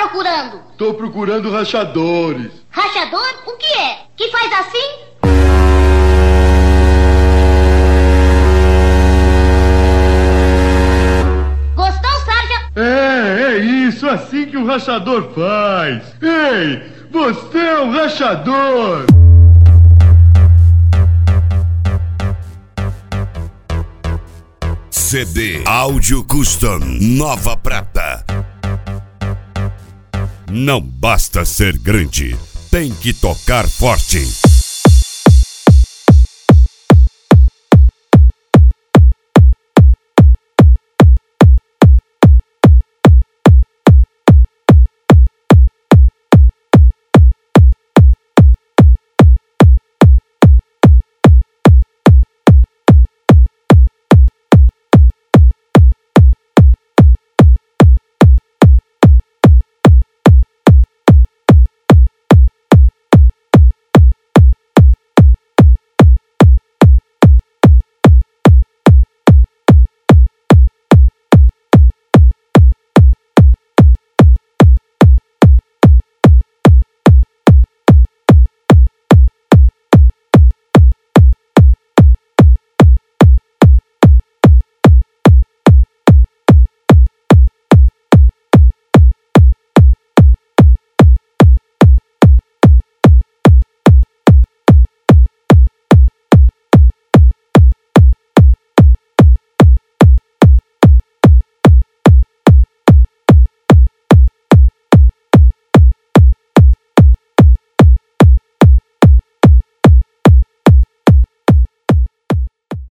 procurando? Tô procurando rachadores. Rachador? O que é? Que faz assim? Gostou, Sarja? É isso, assim que o rachador faz. Ei, você é um rachador. CD Áudio Custom Nova Prata. Não basta ser grande, tem que tocar forte.